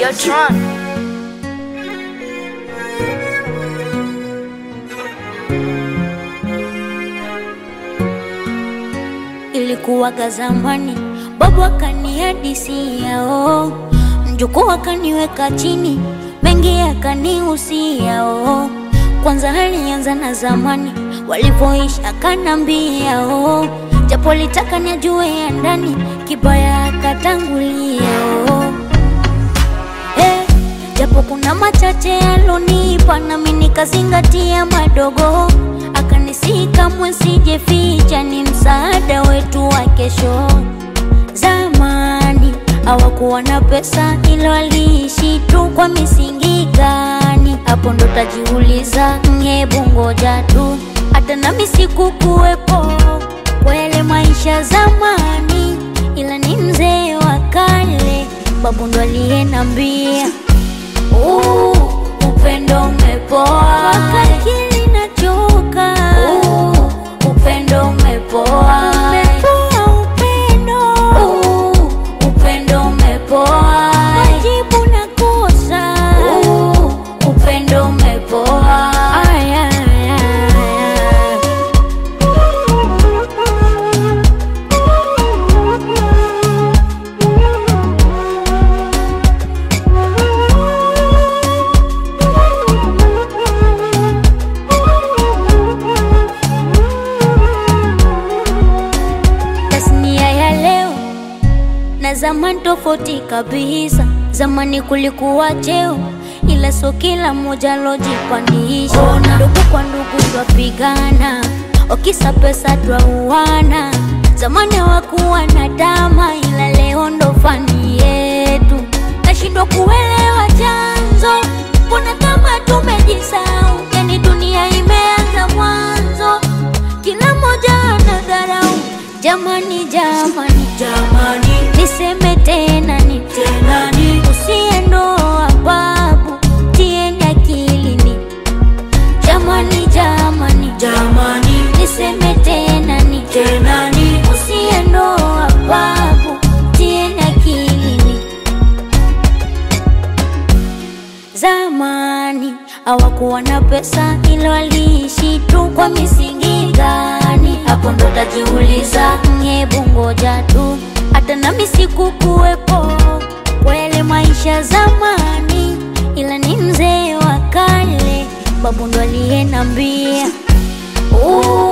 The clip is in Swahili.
Videotron. Ilikuwaga zamani, babu akanihadisia mjukuu akaniweka chini, mengi akanihusia Kwanza alianza na zamani, walipoishi akanambia japo litaka nijue ya ndani, kibaya akatangulia japo kuna machache alonipa, nami nikazingatia madogo. Akanisihi kamwe sijeficha, ni msaada wetu wa kesho. Zamani hawakuwa na pesa, ila waliishi tu kwa misingi gani? Hapo ndo tajiuliza, hebu ngoja tu, hata nami sikukuwepo kwa yale maisha zamani, ila ni mzee wa kale, babu ndo aliyenambia upendo umepoa, akili nachoka. Upendo umepoa, upendo umepoa, majibu nakosa. Upendo umepoa, na zamani tofauti kabisa. Zamani kulikuwa cheo, ila so kila mmoja lojipandisha. Ndugu kwa ndugu twapigana, okisa pesa twauana. Zamani hawakuwa na dama, ila leo ndo fani yetu. Nashindwa kuelewa chanzo, mbona kama tumejisahau? Yani dunia imeanza mwanzo, kila mmoja anadharau. Jamani, jamani, jamani, niseme tena ni tena ni, usiendoa babu, tieni akilini. Jamani, jamani, jamani, niseme tena ni tena ni, usiendoa babu, tieni akilini. Zamani hawakuwa na pesa, ila waliishi tu kwa misingi gani? Hapo ndo tajiuliza, hebu ngoja tu, hata nami sikukuwepo kwa yale maisha zamani, ila ni mzee wa kale, babu ndo aliyenambia